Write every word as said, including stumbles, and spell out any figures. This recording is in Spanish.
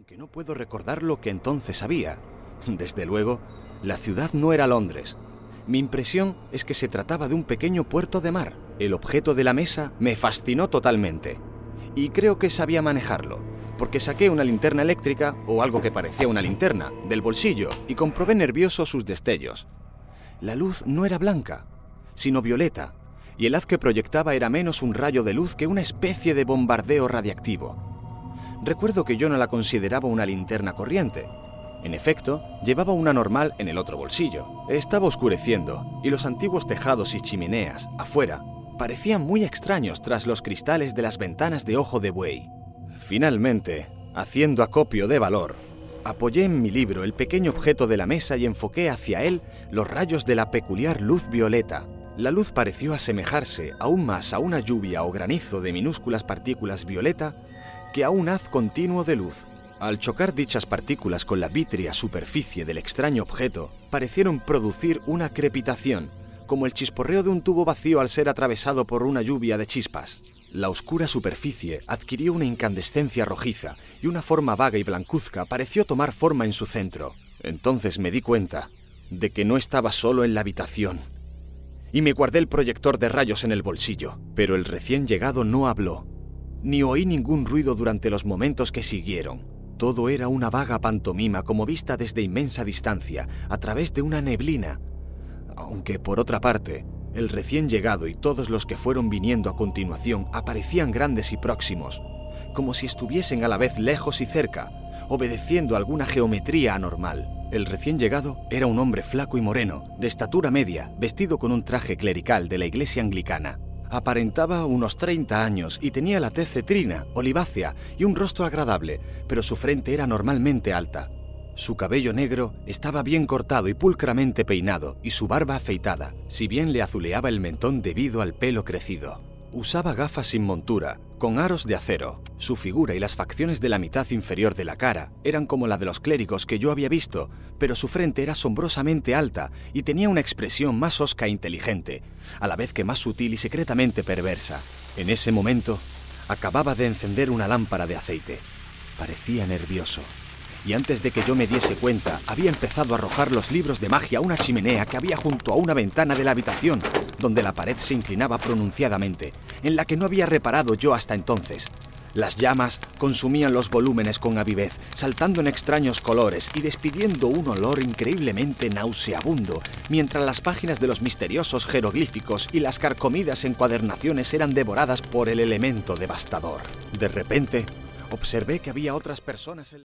Aunque no puedo recordar lo que entonces había. Desde luego, la ciudad no era Londres. Mi impresión es que se trataba de un pequeño puerto de mar. El objeto de la mesa me fascinó totalmente. Y creo que sabía manejarlo, porque saqué una linterna eléctrica, o algo que parecía una linterna, del bolsillo y comprobé nervioso sus destellos. La luz no era blanca, sino violeta, y el haz que proyectaba era menos un rayo de luz que una especie de bombardeo radiactivo. Recuerdo que yo no la consideraba una linterna corriente. En efecto, llevaba una normal en el otro bolsillo. Estaba oscureciendo, y los antiguos tejados y chimeneas, afuera, parecían muy extraños tras los cristales de las ventanas de ojo de buey. Finalmente, haciendo acopio de valor, apoyé en mi libro el pequeño objeto de la mesa y enfoqué hacia él los rayos de la peculiar luz violeta. La luz pareció asemejarse aún más a una lluvia o granizo de minúsculas partículas violeta que a un haz continuo de luz. Al chocar dichas partículas con la vítrea superficie del extraño objeto, parecieron producir una crepitación, como el chisporreo de un tubo vacío al ser atravesado por una lluvia de chispas. La oscura superficie adquirió una incandescencia rojiza y una forma vaga y blancuzca pareció tomar forma en su centro. Entonces me di cuenta de que no estaba solo en la habitación. Y me guardé el proyector de rayos en el bolsillo, pero el recién llegado no habló, ni oí ningún ruido durante los momentos que siguieron. Todo era una vaga pantomima como vista desde inmensa distancia, a través de una neblina. Aunque, por otra parte, el recién llegado y todos los que fueron viniendo a continuación aparecían grandes y próximos, como si estuviesen a la vez lejos y cerca, obedeciendo a alguna geometría anormal. El recién llegado era un hombre flaco y moreno, de estatura media, vestido con un traje clerical de la iglesia anglicana. Aparentaba unos treinta años y tenía la tez cetrina, olivácea y un rostro agradable, pero su frente era normalmente alta. Su cabello negro estaba bien cortado y pulcramente peinado, y su barba afeitada, si bien le azuleaba el mentón debido al pelo crecido. Usaba gafas sin montura, con aros de acero. Su figura y las facciones de la mitad inferior de la cara eran como la de los clérigos que yo había visto, pero su frente era asombrosamente alta y tenía una expresión más hosca e inteligente, a la vez que más sutil y secretamente perversa. En ese momento, acababa de encender una lámpara de aceite. Parecía nervioso. Y antes de que yo me diese cuenta, había empezado a arrojar los libros de magia a una chimenea que había junto a una ventana de la habitación, donde la pared se inclinaba pronunciadamente, en la que no había reparado yo hasta entonces. Las llamas consumían los volúmenes con avidez, saltando en extraños colores y despidiendo un olor increíblemente nauseabundo, mientras las páginas de los misteriosos jeroglíficos y las carcomidas encuadernaciones eran devoradas por el elemento devastador. De repente, observé que había otras personas en